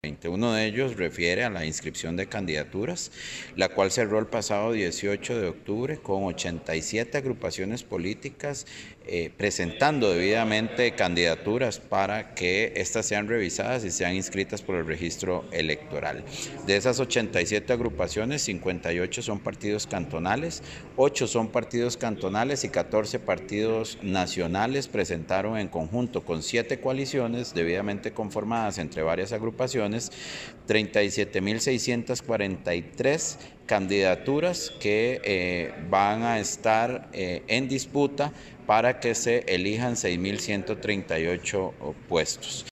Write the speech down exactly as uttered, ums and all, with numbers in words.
Uno de ellos refiere a la inscripción de candidaturas, la cual cerró el pasado dieciocho de octubre con ochenta y siete agrupaciones políticas eh, presentando debidamente candidaturas para que éstas sean revisadas y sean inscritas por el registro electoral. De esas ochenta y siete agrupaciones, cincuenta y ocho son partidos cantonales, ocho son partidos cantonales y catorce partidos nacionales presentaron en conjunto con siete coaliciones debidamente conformadas entre varias agrupaciones treinta y siete mil seiscientas cuarenta y tres candidaturas que eh, van a estar eh, en disputa para que se elijan seis mil ciento treinta y ocho puestos.